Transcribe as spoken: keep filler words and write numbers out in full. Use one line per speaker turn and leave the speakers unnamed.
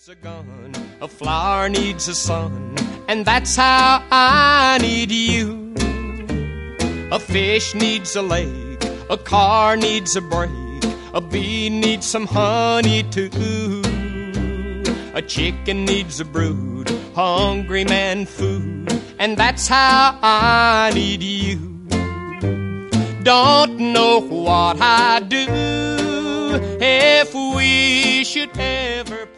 needs a gun, a flower needs a sun, and that's how I need you. A fish needs a lake, a car needs a brake, a bee needs some honey too. A chicken needs a brood, hungry man food, and that's how I need you. Don't know what I'd do if we should ever